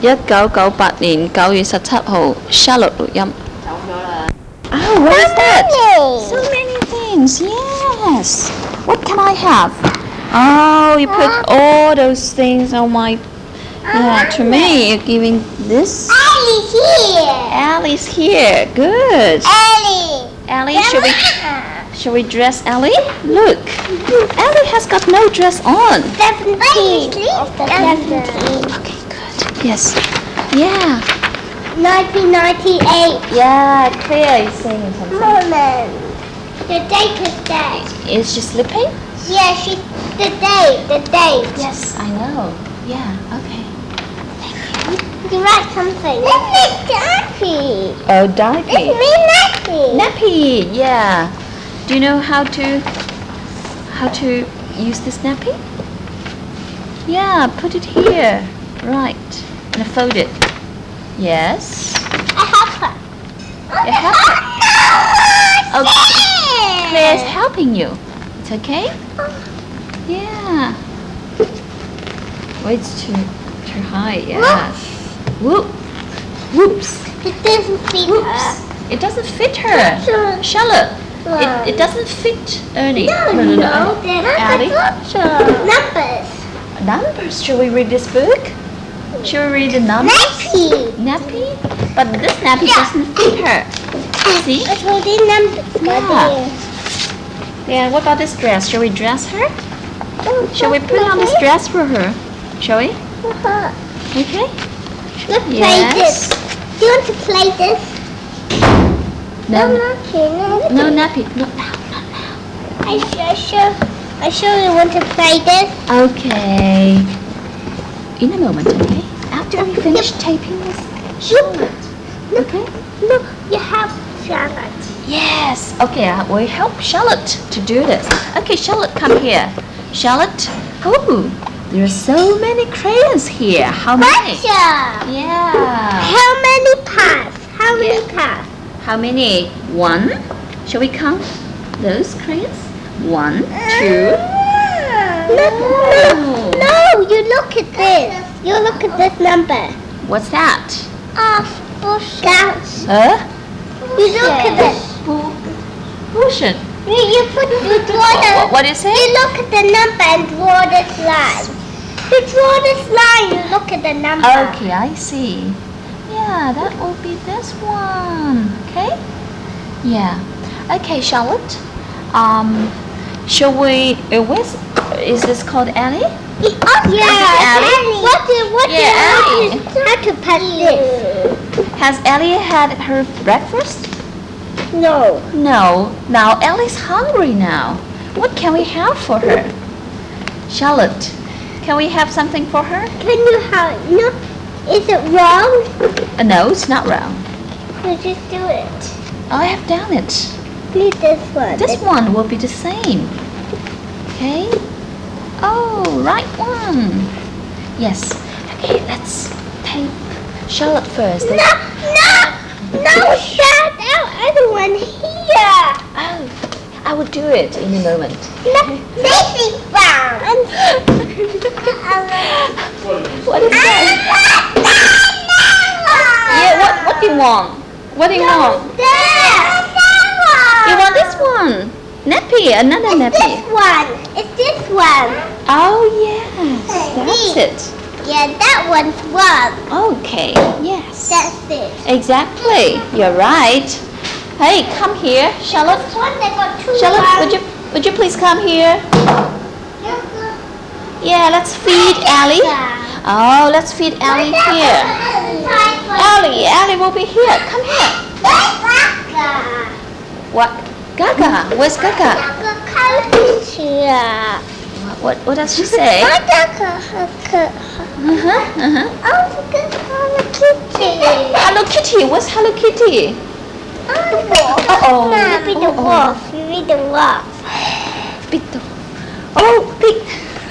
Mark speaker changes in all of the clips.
Speaker 1: 1998年9月17號 Charlotte 錄音。Oh, what is that? So many things. Yes. What can I have? Oh, you put all those things on my. Yeah, to me, you're giving this.
Speaker 2: Ellie's here.
Speaker 1: Ellie's here. Good. Ellie, shall we dress Ellie? Look, Ellie has got no dress on.
Speaker 2: 17.
Speaker 1: Okay, good. Yes. Yeah.
Speaker 2: 1998.
Speaker 1: Yeah, clear. He's saying something.
Speaker 2: Mama, the date is dead.
Speaker 1: Is she sleeping?
Speaker 2: Yeah, the date.
Speaker 1: Yes, I know. Yeah, okay.
Speaker 2: You write something. It's me, Nappy.
Speaker 1: Oh, diaper.
Speaker 2: It's me, Nappy.
Speaker 1: Nappy, yeah. Do you know how to use this nappy? Yeah, put it here. Right. And fold it. Yes.
Speaker 2: I help her.
Speaker 1: You help her? Okay. Claire's helping you. It's okay? Yeah. Oh, it's too high, yes. Whoop. Whoops.
Speaker 2: It doesn't fit her.
Speaker 1: It doesn't fit her. Charlotte, it doesn't fit Ernie.
Speaker 2: No.
Speaker 1: Ellie?
Speaker 2: Numbers.
Speaker 1: Numbers. Shall we read this book? Shall we read the numbers? Nappy? But this nappy doesn't fit her. See?
Speaker 2: I told you numbers.
Speaker 1: Yeah. Yeah, what about this dress? Shall we dress her? Shall we put on this dress for her? Shall we? Okay.
Speaker 2: Let's play this. Do you want to play this?
Speaker 1: No. No nappy. No, now.
Speaker 2: I surely want to play this.
Speaker 1: Okay. In a moment, okay? After we finish taping this Charlotte. Okay?
Speaker 2: Look, you have Charlotte.
Speaker 1: Yes. Okay, I will help Charlotte to do this. Okay, Charlotte, come here. Charlotte. Oh, there are so many crayons here. How many? Yeah.
Speaker 2: How many parts? How many parts?
Speaker 1: How many? 1. Shall we count those crayons? 1, 2.
Speaker 2: No, you look at this. You look at this number.
Speaker 1: What's that?
Speaker 2: Scouts.
Speaker 1: Huh?
Speaker 2: You look at this.
Speaker 1: Cushion.
Speaker 2: You draw the.
Speaker 1: What is
Speaker 2: You
Speaker 1: it?
Speaker 2: look at the number and draw this line. You draw this line. You look at the number.
Speaker 1: Okay, I see. Yeah, that will be this one. Okay? Yeah. Okay, Charlotte. Shall we? Is this called Ellie?
Speaker 2: Yeah,
Speaker 1: Ellie?
Speaker 2: What do you want how to put this?
Speaker 1: Has Ellie had her breakfast?
Speaker 2: No.
Speaker 1: No. Now Ellie's hungry now. What can we have for her? Charlotte, can we have something for her?
Speaker 2: Can you have? No. Is it wrong?
Speaker 1: No, it's not round.
Speaker 2: You just do it.
Speaker 1: I have done it.
Speaker 2: Need this one.
Speaker 1: This one will be the same. Okay? Oh, right one. Yes. Okay, let's tape Charlotte first.
Speaker 2: No, shut out other one here.
Speaker 1: Oh, I will do it in a moment.
Speaker 2: Daisy found.
Speaker 1: What is that? Yeah, what do you want? What do you want? You want this one? Nappy, another nappy.
Speaker 2: This one. It's this one.
Speaker 1: Oh yes, that's it.
Speaker 2: Yeah, that one's one.
Speaker 1: Okay, yes.
Speaker 2: That's it.
Speaker 1: Exactly, you're right. Hey, come here, Charlotte.
Speaker 2: This one, they got two
Speaker 1: Charlotte, would you please come here? Yeah, let's feed Ellie. Oh, let's feed Ellie here. Ellie will be here. Come here. What? Gaga? Where's Gaga? What does she say? Hello Kitty. What's Hello Kitty?
Speaker 2: Read the wolf. You read the wolf.
Speaker 1: Big dog. Oh, big.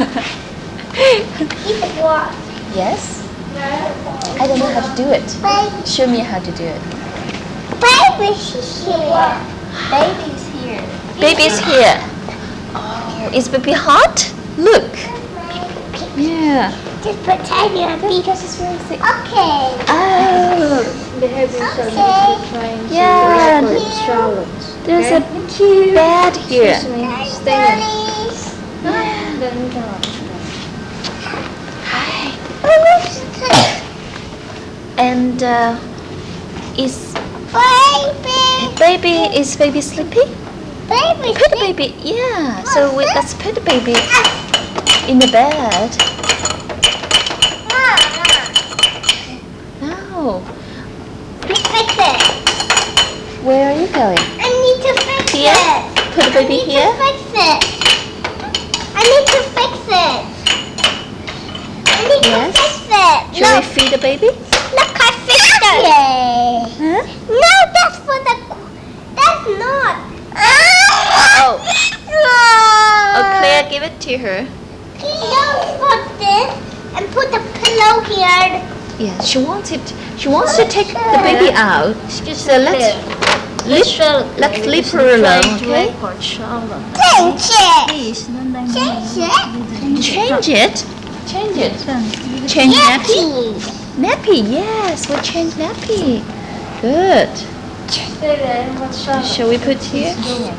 Speaker 2: Read the wolf.
Speaker 1: Yes. I don't know how to do it. Show me how to do it.
Speaker 2: Baby's here.
Speaker 1: Baby's here. Baby's here. Oh, is baby hot? Look. Yeah.
Speaker 2: Just pretend you're a bee.
Speaker 1: Because it's very thick.
Speaker 2: Okay.
Speaker 1: Oh.
Speaker 2: Okay.
Speaker 1: Yeah.
Speaker 2: Charlotte.
Speaker 1: There's a bed here.
Speaker 2: Daddy's.
Speaker 1: Hi.
Speaker 2: Oh,
Speaker 1: And is baby sleepy?
Speaker 2: baby.
Speaker 1: Put the baby. Yeah. So let's put the baby in the bed. No.
Speaker 2: Fix it.
Speaker 1: Where are you going?
Speaker 2: I need to fix
Speaker 1: Here?
Speaker 2: it.
Speaker 1: Put the baby here?
Speaker 2: I need to fix it. I need to fix it. I need
Speaker 1: Yes.
Speaker 2: to fix it.
Speaker 1: Should we
Speaker 2: Look,
Speaker 1: feed the baby?
Speaker 2: look, I fixed it.
Speaker 1: Huh?
Speaker 2: No, that's for the. That's not.
Speaker 1: Oh. Oh, Claire, give it to her.
Speaker 2: Don't put this and put the pillow here.
Speaker 1: Yeah, she wants it. She wants to take the baby out. So let's leave her alone, okay?
Speaker 2: Change it. Change it.
Speaker 1: Change it. Change nappy.
Speaker 2: Nappy.
Speaker 1: Nappy, yes, we'll change nappy. Good. Shall we put here?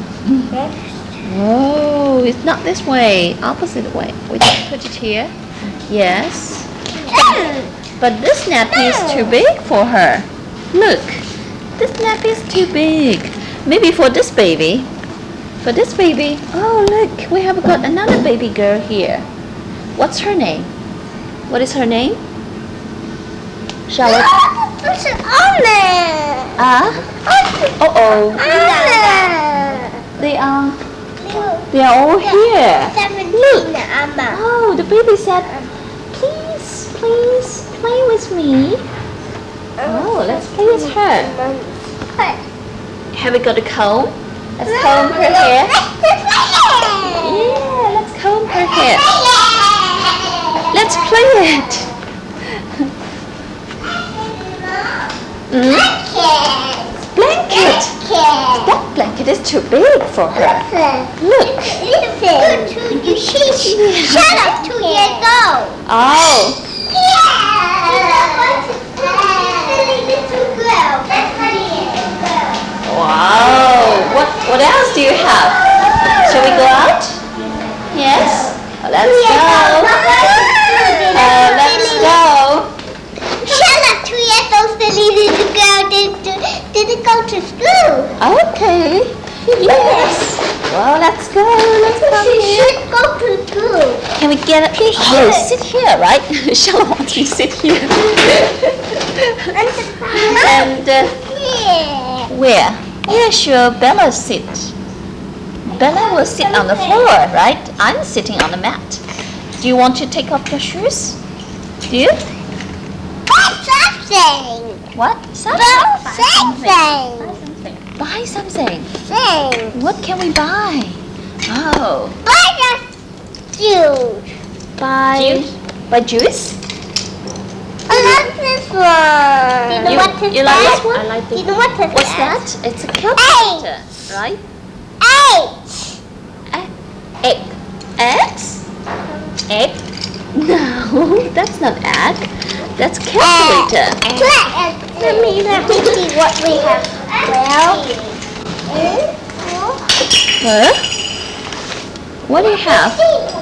Speaker 1: Oh, it's not this way. Opposite way. We just put it here. Yes. But this nappy is too big for her. Look, this nappy is too big. Maybe for this baby. For this baby. Oh, look, we have got another baby girl here. What's her name? What is her name? Charlotte.
Speaker 2: It's an almond.
Speaker 1: Uh-oh. They are all here.
Speaker 2: 17 Amma.
Speaker 1: Oh, the baby said, please, please, play with me. Oh, let's play with her. Have we got a comb? Let's comb her hair. Yeah, let's comb her hair. Let's play it. Blanket. That blanket is too big for her. Look.
Speaker 2: Shut up, 2 years old.
Speaker 1: Oh. Wow. What else do you have? Shall we go out? Yes. Let's go. Let's go.
Speaker 2: Shut up, 2 years old silly little girl didn't go to school.
Speaker 1: Okay. Yes. Well, let's go. Let's come
Speaker 2: She
Speaker 1: here.
Speaker 2: should go to school.
Speaker 1: Can we get it? Oh, sit here, right? Shall wants me sit here. And
Speaker 2: Yeah.
Speaker 1: where? Yeah, sure. Bella sit. Bella will sit on the floor, right? I'm sitting on the mat. Do you want to take off your shoes? Do you?
Speaker 2: Something.
Speaker 1: What?
Speaker 2: Something.
Speaker 1: Buy something.
Speaker 2: Thing.
Speaker 1: What can we buy? Oh,
Speaker 2: Buy the juice.
Speaker 1: buy juice?
Speaker 2: I like this one. You know what is
Speaker 1: you
Speaker 2: that?
Speaker 1: like this one? I like this
Speaker 2: You know what is
Speaker 1: What's that? It's a calculator, right?
Speaker 2: 8.
Speaker 1: Egg. Eggs? Egg? No, that's not egg. That's calculator.
Speaker 2: Let me see what we have. 12.
Speaker 1: Huh? What do you have?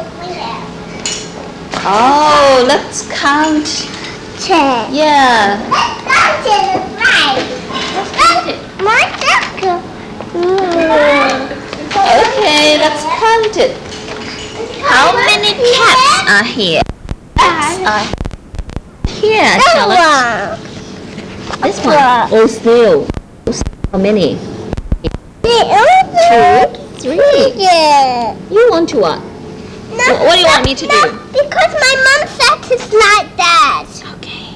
Speaker 1: Oh, let's count.
Speaker 2: 10.
Speaker 1: Yeah.
Speaker 2: Let's count it right.
Speaker 1: Let's count it.
Speaker 2: My circle.
Speaker 1: Okay, let's count it. How many cats are here? Cats are here, Charlotte. This one. Oh, still. How many? 2, 3.
Speaker 2: Yeah.
Speaker 1: You want to what?
Speaker 2: No,
Speaker 1: What do you want me to do?
Speaker 2: Because my mom said it's like that.
Speaker 1: Okay.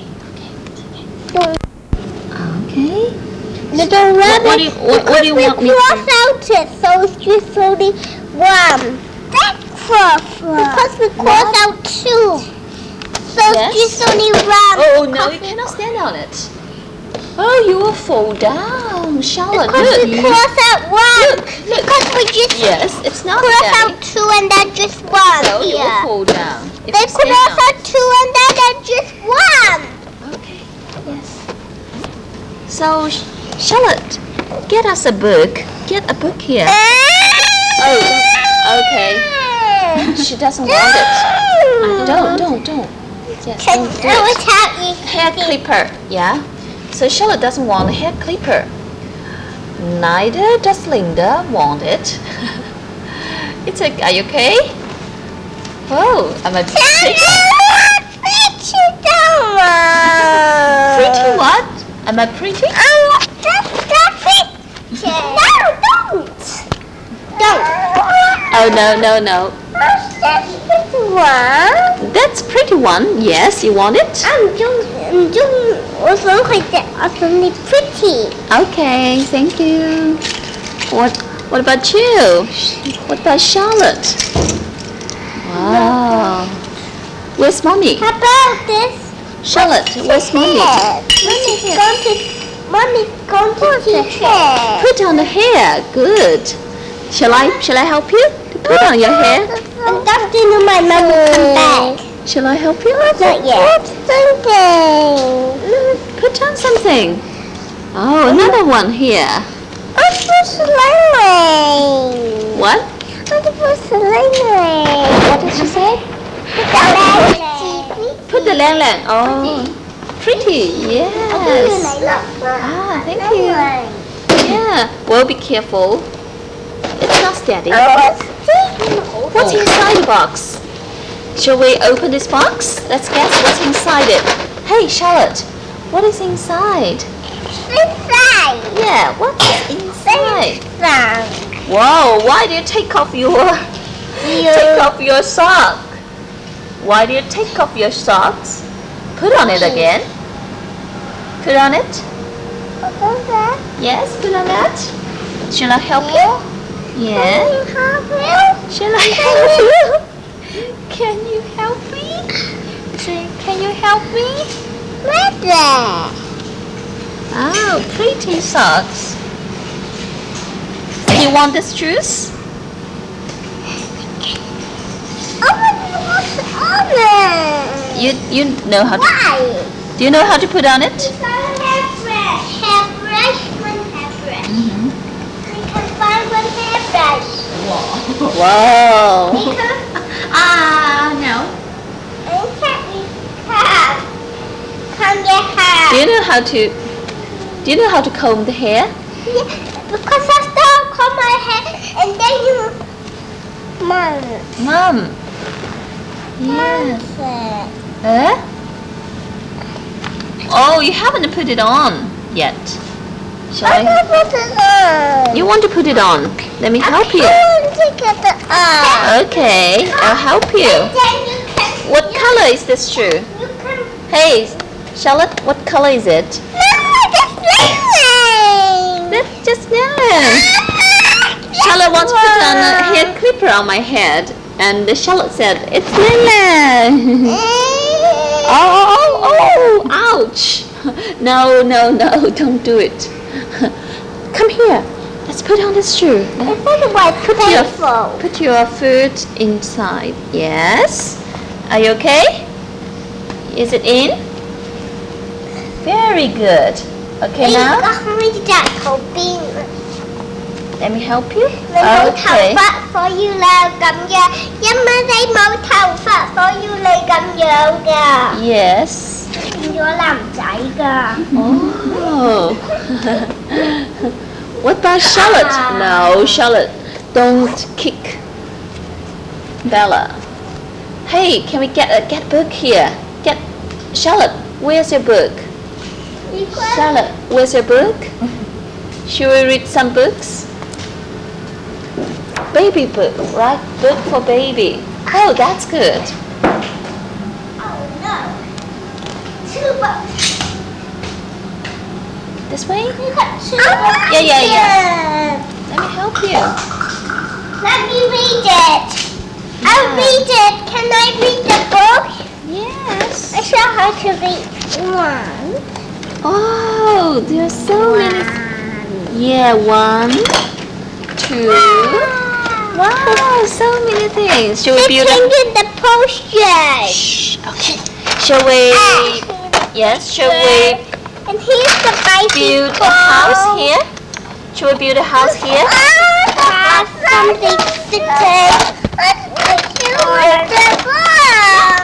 Speaker 2: Little rabbit.
Speaker 1: What do you want me to
Speaker 2: cross out it, so it's just only one. That's cross. Because we cross out 2. So
Speaker 1: Yes.
Speaker 2: it's just only one.
Speaker 1: Oh, no, you cannot stand on it. Oh, you will fall down, Charlotte.
Speaker 2: Because we
Speaker 1: Look.
Speaker 2: cross out 1.
Speaker 1: Look.
Speaker 2: Because we just
Speaker 1: Yes, it's not
Speaker 2: cross
Speaker 1: Daddy.
Speaker 2: out 2 and then just 1
Speaker 1: So you will
Speaker 2: here.
Speaker 1: fall down. If
Speaker 2: They
Speaker 1: you
Speaker 2: could
Speaker 1: stand
Speaker 2: also
Speaker 1: on it.
Speaker 2: 2 and then just 1.
Speaker 1: Okay. Yes. So, Charlotte, get us a book. Get a book here. Oh, okay. She doesn't want it. Don't. Yes,
Speaker 2: Can
Speaker 1: don't do
Speaker 2: I
Speaker 1: it.
Speaker 2: was happy.
Speaker 1: Hair clipper, yeah. So Charlotte doesn't want a hair clipper. Neither does Linda want it. It's a. Are you okay? Oh, am I pretty? Pretty what? Am I pretty? Oh no. That's pretty one. Yes, you want it?
Speaker 2: Pretty.
Speaker 1: Okay, thank you. What about you? What about Charlotte? Wow. Where's mommy?
Speaker 2: How about this?
Speaker 1: Charlotte, where's mommy?
Speaker 2: Mommy's going to teach it.
Speaker 1: Put on the hair. Good. Shall I help you to put on your hair?
Speaker 2: I'm talking to my mom will come back.
Speaker 1: Shall I help you?
Speaker 2: Not yet. Something.
Speaker 1: Put on something. Oh, another one here.
Speaker 2: What's this language?
Speaker 1: What?
Speaker 2: What's the language?
Speaker 1: What did she say? Put the lang lang. Oh, pretty. Yes. Ah, thank you. Yeah. Well, be careful. It's not steady. What's inside the box? Shall we open this box? Let's guess what's inside it. Hey, Charlotte, what is inside?
Speaker 2: Inside.
Speaker 1: Yeah, what's inside?
Speaker 2: Inside.
Speaker 1: Whoa, why do you take off your sock? Why do you take off your socks? Put on it again. Put on it. Yes, put on that. Shall I help you? Yeah. Shall I help you? Can you help me? Say, can you help me? Oh, pretty socks. Do you want this shoes? You know how to.
Speaker 2: Why?
Speaker 1: Do you know how to put on it?
Speaker 2: It's not a hairbrush. Hairbrush, one hairbrush. We can find one hairbrush.
Speaker 1: Wow.
Speaker 2: No. Comb your hair.
Speaker 1: Do you know how to comb the hair?
Speaker 2: Yeah, because I still comb my hair and then you.
Speaker 1: Mom. Yeah. Huh? Oh, you haven't put it on yet. Shall I? You want to put it on? Let me help you. Okay, I'll help you. What color is this shoe? Hey, Charlotte, what color is it? That's just yellow. Charlotte wants to put on a hair clipper on my head, and Charlotte said it's yellow. Oh, ouch! No, don't do it. Come here. Let's put on this shoe. Put your foot inside. Yes. Are you okay? Is it in? Very good. Okay now? Let me help you. Okay. Yes. Oh. What about Charlotte? No, Charlotte, don't kick Bella. Hey, can we get a book here? Get Charlotte. Where's your book? Charlotte, where's your book? Should we read some books? Baby book, right? Book for baby. Oh, that's good. This way? Yeah. Let me help you.
Speaker 2: Let me read it. I'll read it. Can I read the book?
Speaker 1: Yes.
Speaker 2: I show how to read one.
Speaker 1: Oh, there are so many. Yeah, 1, 2. Wow, so many things. Should we build
Speaker 2: Changing the potion.
Speaker 1: Shh. Okay. Shall we? Yes. Shall we
Speaker 2: And here's the
Speaker 1: build
Speaker 2: bicycle.
Speaker 1: a house here? Shall we build a house here?
Speaker 2: Have something to take. Let's put you with the ball.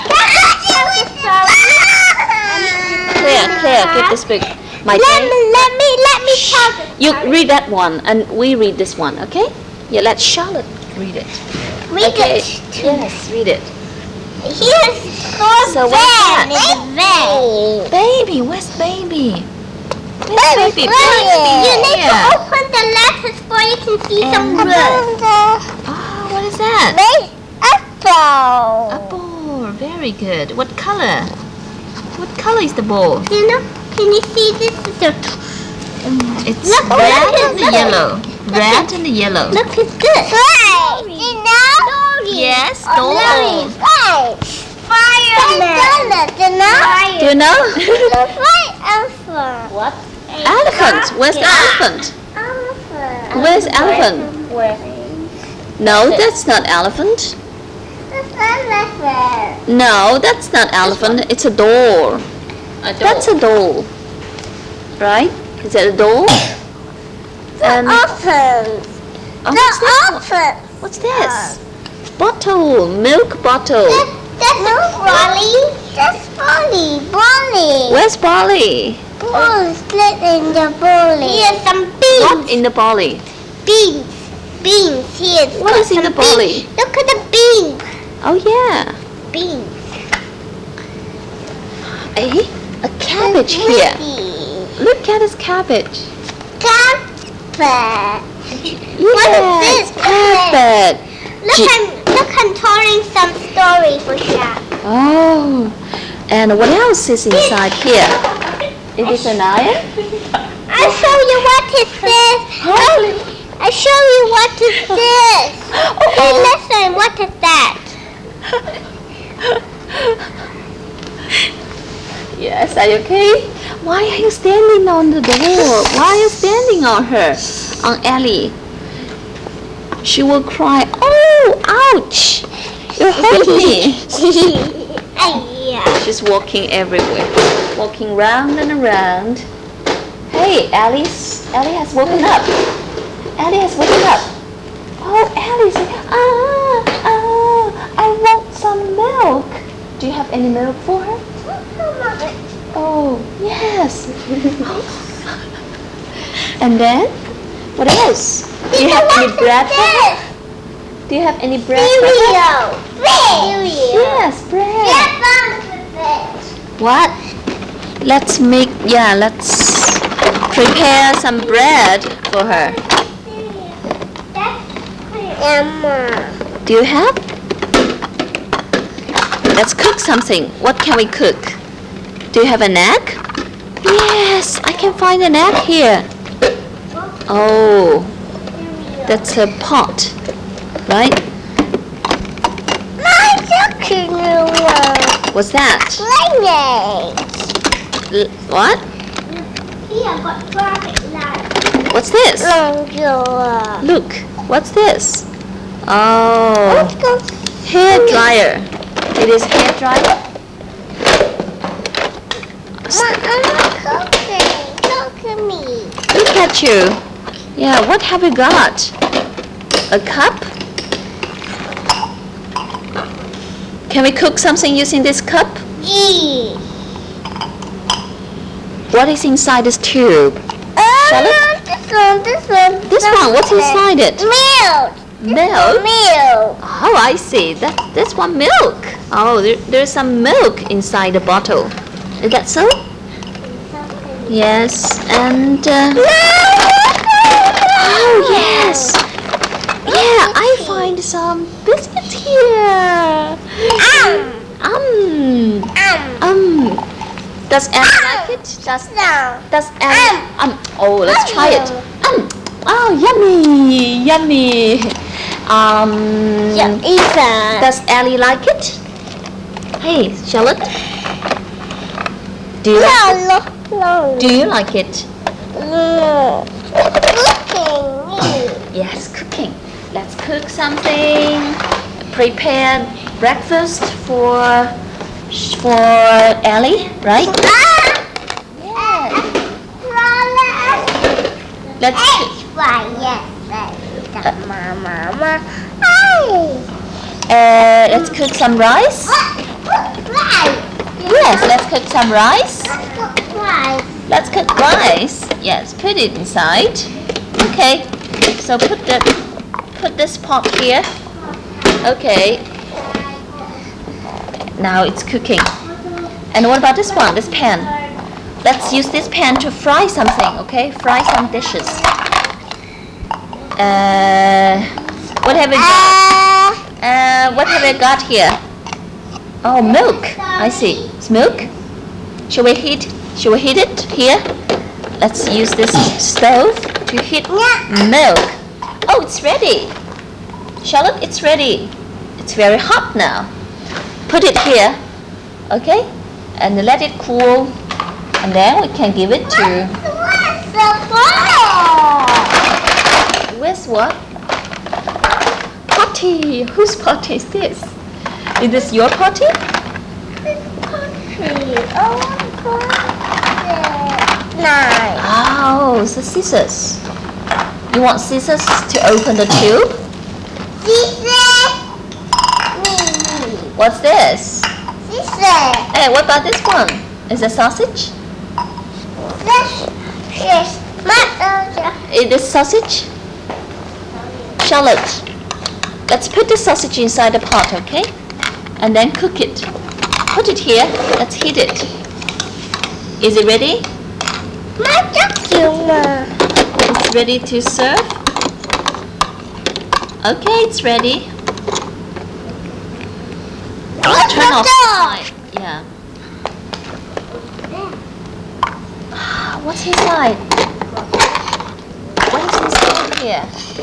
Speaker 1: Claire, get this book. My
Speaker 2: Let
Speaker 1: day.
Speaker 2: me tell this.
Speaker 1: You read that one, and we read this one, okay? Yeah, let Charlotte read it.
Speaker 2: Read
Speaker 1: Okay.
Speaker 2: it.
Speaker 1: Yes, read it.
Speaker 2: Here's
Speaker 1: So
Speaker 2: for
Speaker 1: what's that?
Speaker 2: van. It's a van.
Speaker 1: Baby, where's baby? Where's baby?
Speaker 2: You need to
Speaker 1: Yeah.
Speaker 2: open the letters before you can see some
Speaker 1: And-
Speaker 2: words.
Speaker 1: Oh, what is that?
Speaker 2: Apple.
Speaker 1: A ball. Very good. What color? What color is the ball?
Speaker 2: You know, can you see this is a
Speaker 1: It's
Speaker 2: Look,
Speaker 1: red
Speaker 2: look,
Speaker 1: and the
Speaker 2: look.
Speaker 1: yellow. Red and the yellow.
Speaker 2: look at this. Right. You know?
Speaker 1: Yes,
Speaker 2: Oh,
Speaker 1: doll.
Speaker 2: right. Fireman.
Speaker 1: Do you know?
Speaker 2: Right, elephant.
Speaker 1: What? Elephant. Where's the elephant?
Speaker 2: Elephant.
Speaker 1: Where's elephant? No, that's not elephant.
Speaker 2: That's elephant.
Speaker 1: No, that's not elephant. It's a doll. That's a doll. Right? Is that a doll? And
Speaker 2: Elephant.
Speaker 1: oh,
Speaker 2: The
Speaker 1: what's this?
Speaker 2: elephant.
Speaker 1: What's this? Bottle. Milk bottle.
Speaker 2: That's Bolly. That's Bolly. Bolly.
Speaker 1: Where's Bolly?
Speaker 2: Ball split in the bolly. Here's some beans.
Speaker 1: What in the bolly?
Speaker 2: Beans. Beans. Here's
Speaker 1: What is in the bolly?
Speaker 2: Look at the beans.
Speaker 1: Oh yeah.
Speaker 2: Beans.
Speaker 1: Eh? A cabbage here. Look at this cabbage.
Speaker 2: Carpet.
Speaker 1: Yes,
Speaker 2: this?
Speaker 1: cabbage.
Speaker 2: Look, I'm telling some story for Shaq.
Speaker 1: Oh, and what else is inside here? It is an iron.
Speaker 2: I'll show you what is this. I'll show you what is this. Hey, listen, what is that?
Speaker 1: Yes, are you okay? Why are you standing on the door? Why are you standing on her? On Ellie. She will cry. Oh, ouch! You hurt me.
Speaker 2: Yeah.
Speaker 1: She's walking everywhere. Walking round and around. Hey, Ellie has woken up. Ellie has woken up. Oh, Ellie said, I want some milk. Do you have any milk for her? Oh, yes. And then, what else? Do you have any bread for her? Do you have any bread for her?
Speaker 2: Cereal.
Speaker 1: Yes, bread. What? Let's prepare some bread for her.
Speaker 2: Emma.
Speaker 1: Do you have? Let's cook something. What can we cook? Do you have an egg? Yes, I can find an egg here. Oh, that's a pot, right? What's that? What?
Speaker 2: Here, got traffic light.
Speaker 1: What's this? Look, what's this? Oh, hair dryer. It is hair dryer.
Speaker 2: Look at me.
Speaker 1: Look at you. Yeah, what have you got? A cup? Can we cook something using this cup?
Speaker 2: G.
Speaker 1: What is inside this tube? Charlotte? This one, what's inside it?
Speaker 2: Milk.
Speaker 1: Milk?
Speaker 2: Milk.
Speaker 1: Oh, I see. That's one milk. Oh, there's some milk inside the bottle. Is that so? Yes, and oh yes. Yeah, I find some biscuits here. Does Anne like it? Does Anne? Oh, let's try it. Oh, yummy, yummy. Does Ellie like it? Hey, Charlotte. Do you like it? Do you like it? Yes, cooking. Let's cook something. Prepare breakfast for Ellie, right? Yeah. Let's let's cook some rice. Yes, let's cook some rice. Let's cook rice. Yes, put it inside. Okay. So put this pot here. Okay. Now it's cooking. And what about this one? This pan? Let's use this pan to fry something. Okay, fry some dishes. What have we got? What have I got here? Oh, milk. I see. It's milk. Shall we heat it here? Let's use this stove to heat milk. Oh, it's ready. Charlotte, it's ready. It's very hot now. Put it here. Okay? And let it cool. And then we can give it to... Where's what? Potty. Whose potty is this? Is this your potty? Oh, it's the scissors. You want scissors to open the tube? What's this? Hey, what about this one? Is it sausage? Is this sausage? Charlotte, let's put the sausage inside the pot, okay? And then cook it. Put it here. Let's heat it. Is it ready? It's ready to serve. Okay, it's ready. Turn off the light. Yeah. What's inside? What is inside here?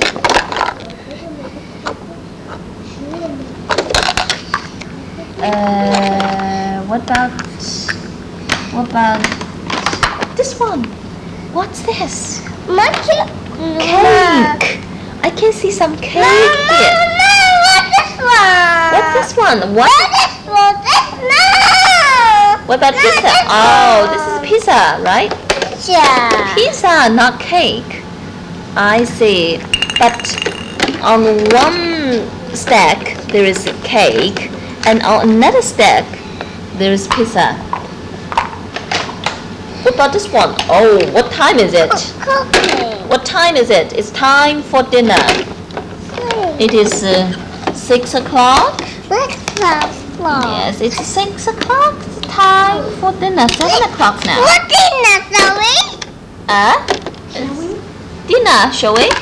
Speaker 1: What about this one? What's this? Cake. I can see some cake here. What's this one? What about pizza? Oh, this is pizza, right? Pizza, not cake. I see. But on one stack there is cake, and on another stack there is pizza. What about this one? Oh, what time is it? What time is it? It's time for dinner. It is 6 o'clock. Yes, it's 6 o'clock. It's time for dinner. 7 o'clock now.
Speaker 2: What dinner, Zoe?
Speaker 1: Dinner, shall we?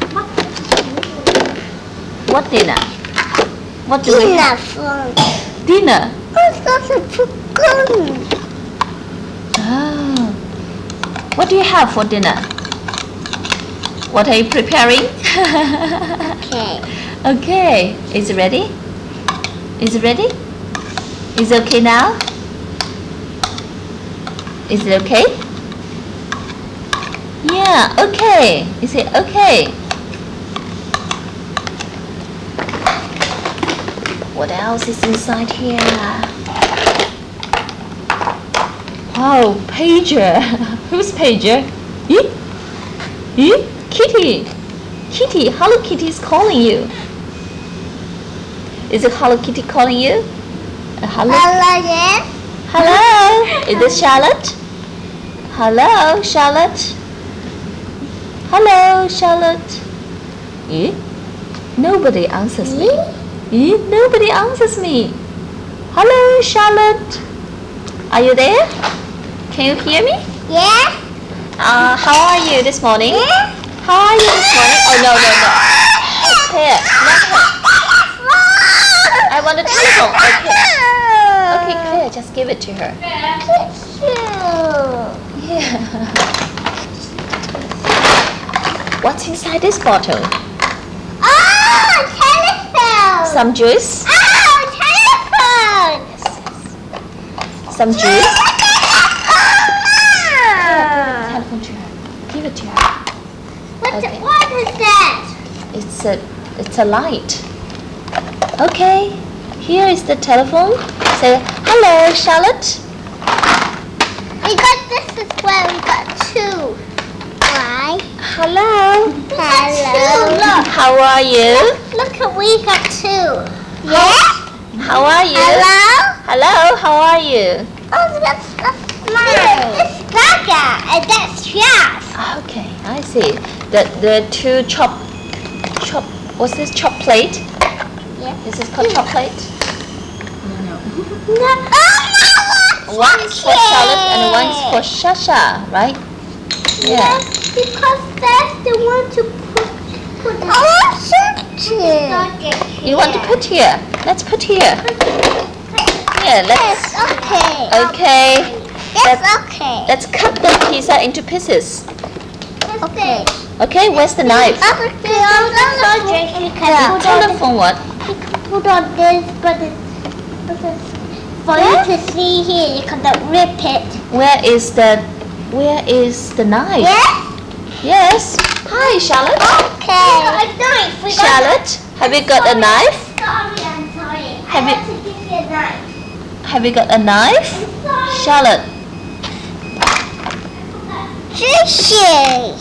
Speaker 1: What dinner? What do we have? Dinner. Oh. What do you have for dinner? What are you preparing?
Speaker 2: Okay.
Speaker 1: Okay. Is it ready? Is it ready? Is it okay now? Is it okay? Yeah, okay. Is it okay? What else is inside here? Oh, pager. Who's pager? Kitty. Kitty, Hello Kitty is calling you. Is it Hello Kitty calling you? Hello?
Speaker 2: Yes.
Speaker 1: Hello? Is this Charlotte? Hello, Charlotte? Hello, Charlotte? Nobody answers me. Nobody answers me. Hello, Charlotte? Are you there? Can you hear me?
Speaker 2: Yes.
Speaker 1: How are you this morning?
Speaker 2: Yes.
Speaker 1: How are you this morning? Oh, no. Here, not here. I want a telephone. Okay, Claire, just give it to her. Yeah. What's inside this bottle?
Speaker 2: Oh, telephone.
Speaker 1: Some juice?
Speaker 2: Oh, telephone.
Speaker 1: Some juice?
Speaker 2: Oh.
Speaker 1: Telephone to her. Give it to her.
Speaker 2: What is that?
Speaker 1: It's a light. Okay. Here is the telephone. Say, hello, Charlotte.
Speaker 2: We got this as well. We got two. Why?
Speaker 1: Hello.
Speaker 2: Hello. Look.
Speaker 1: How are you?
Speaker 2: Look at we got two. Yeah?
Speaker 1: How are you?
Speaker 2: Hello?
Speaker 1: Hello, how are you?
Speaker 2: Oh, that's mine. This is Gaga and that's yours.
Speaker 1: Okay, I see. The two chop. What's this? Chop plate?
Speaker 2: Yeah.
Speaker 1: This is called chop plate.
Speaker 2: No. Oh, no.
Speaker 1: One's for Charlotte and one's for Shasha, right? Yeah.
Speaker 2: Because that's the one to put
Speaker 1: You want to put here? Let's put here. Here, let's.
Speaker 2: Okay.
Speaker 1: Okay.
Speaker 2: That's okay.
Speaker 1: Let's cut the pizza into pieces.
Speaker 2: Okay.
Speaker 1: Okay, where's the knife?
Speaker 2: The
Speaker 1: Telephone what?
Speaker 2: You can put on this, but it's for you to see here. You cannot rip it.
Speaker 1: Where is the knife?
Speaker 2: Yes.
Speaker 1: Yes. Hi, Charlotte.
Speaker 2: Okay. A knife.
Speaker 1: Charlotte, have you got a knife?
Speaker 2: Sorry, I'm sorry.
Speaker 1: Have
Speaker 2: I
Speaker 1: you-
Speaker 2: have to give you a knife.
Speaker 1: Have you got a knife?
Speaker 2: I'm sorry.
Speaker 1: Charlotte.
Speaker 2: Sushi.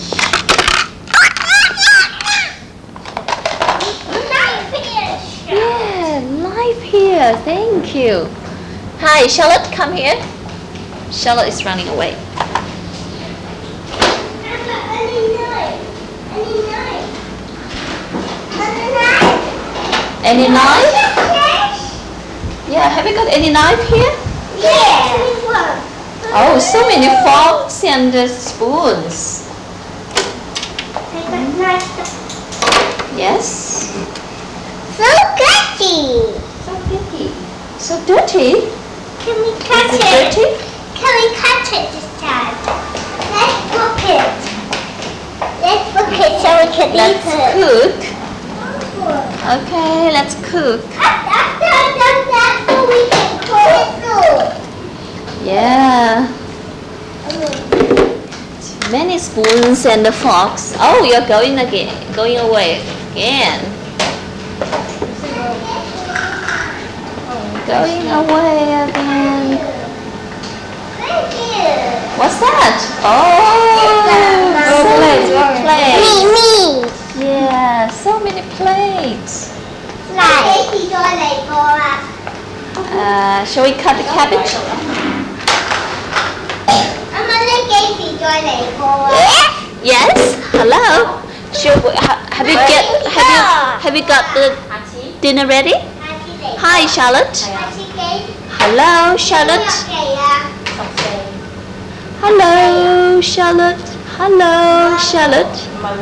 Speaker 2: Knife here.
Speaker 1: Yeah, knife here. Thank you. Hi, Charlotte, come here. Charlotte is running away.
Speaker 2: Any knife? Any knife? Any knife?
Speaker 1: Any knife?
Speaker 2: Yes.
Speaker 1: Yeah, have you got any knife here?
Speaker 2: Yes.
Speaker 1: Oh, so many forks and spoons.
Speaker 2: Take that knife.
Speaker 1: Yes.
Speaker 2: So dirty.
Speaker 1: So dirty. So dirty?
Speaker 2: Can we cut
Speaker 1: Is it
Speaker 2: it?
Speaker 1: dirty?
Speaker 2: Can we cut it this time? Let's book it. Let's book it so we can
Speaker 1: Let's
Speaker 2: eat it.
Speaker 1: cook. Okay, let's cook.
Speaker 2: That's so we can cook it too.
Speaker 1: Yeah. Many spoons and the forks. Oh, you're going away again. Going away again.
Speaker 2: Thank you.
Speaker 1: What's that? Oh, plates.
Speaker 2: Me.
Speaker 1: Yeah, so many plates. Shall we cut the cabbage? Yes. Hello. Have you got the dinner ready? Hi, Charlotte. Hello, Charlotte. Hello, Charlotte. Hello, Charlotte.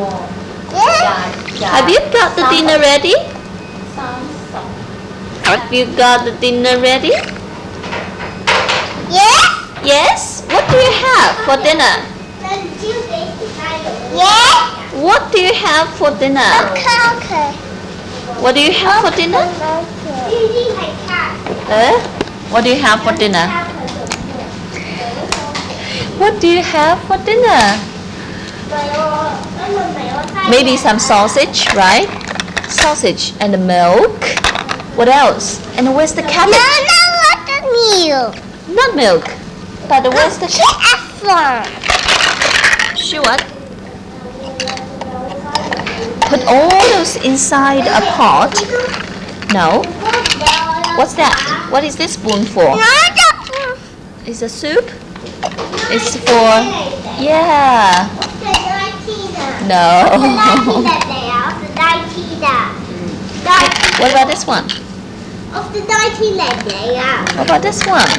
Speaker 1: Have you got the dinner ready? Have you got the dinner ready?
Speaker 2: Yes.
Speaker 1: Yes. What do you have for dinner?
Speaker 2: Yes.
Speaker 1: What do you have for dinner?
Speaker 2: Okay.
Speaker 1: What do you have for dinner? What do you have for dinner? What do you have for dinner? Maybe some sausage, right? Sausage and milk. What else? And where's the cabbage?
Speaker 2: No, not the milk.
Speaker 1: Not milk. But where's the She what? Put all those inside a pot. No. What's that? What is this spoon for? It's a soup? It's for... Yeah. No. What about this one? What about this one?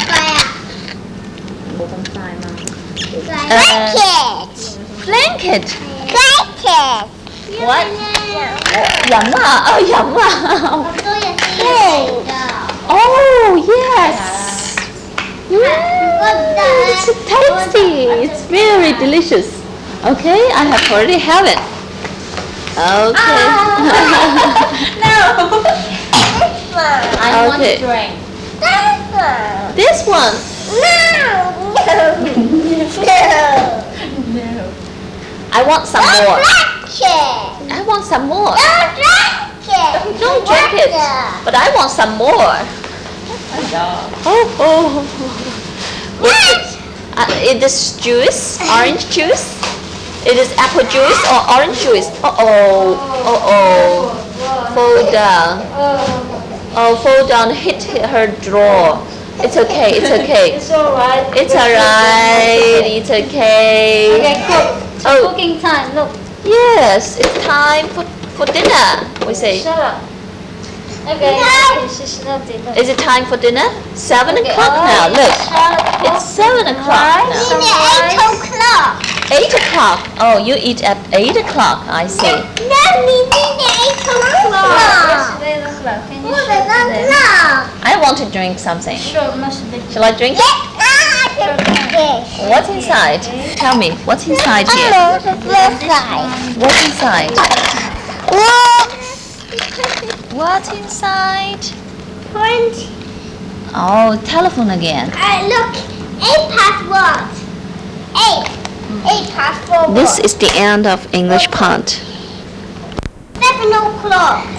Speaker 1: Blanket. What? Yum ah. Oh, yum ah. Oh, yes. It's so tasty. It's very delicious. Okay, I have already have it. Okay.
Speaker 2: I
Speaker 1: want to
Speaker 2: drink.
Speaker 1: This one.
Speaker 2: No.
Speaker 1: I want some more.
Speaker 2: Don't
Speaker 1: I want some more.
Speaker 2: drink it.
Speaker 1: Don't drink it. But I want some more. Oh.
Speaker 2: Yes.
Speaker 1: It is juice, orange juice. It is apple juice or orange juice. Fall down. Oh, fall down, hit her drawer. It's okay, it's okay.
Speaker 3: It's alright.
Speaker 1: It's alright, it's okay.
Speaker 3: Okay, cook.
Speaker 1: Oh.
Speaker 3: Cooking time, look.
Speaker 1: Yes, it's time for dinner, we say.
Speaker 3: Shut up. Okay.
Speaker 2: No.
Speaker 3: She's naughty. Look.
Speaker 1: Is it time for dinner? 7
Speaker 3: Okay,
Speaker 1: o'clock
Speaker 3: oh,
Speaker 1: now, look.
Speaker 3: shut up.
Speaker 1: It's 7 o'clock now.
Speaker 2: Dinner 8 o'clock.
Speaker 1: 8 o'clock. Oh, you eat at 8 o'clock, I see.
Speaker 2: No, me dinner 8 o'clock.
Speaker 3: Yesterday look like. Can you
Speaker 2: What
Speaker 3: show
Speaker 2: is
Speaker 3: today?
Speaker 2: o'clock?
Speaker 1: I want to drink something.
Speaker 3: Sure, must be.
Speaker 1: Shall I drink it?
Speaker 2: Yes.
Speaker 1: What's inside? Tell me, what's inside here?
Speaker 2: Hello, the first guy.
Speaker 1: What's inside?
Speaker 2: What?
Speaker 1: What's inside?
Speaker 2: Print.
Speaker 1: Oh, telephone again.
Speaker 2: Look, 8 past what? 8. 8 past 4
Speaker 1: This is the end of English part.
Speaker 2: 7 o'clock.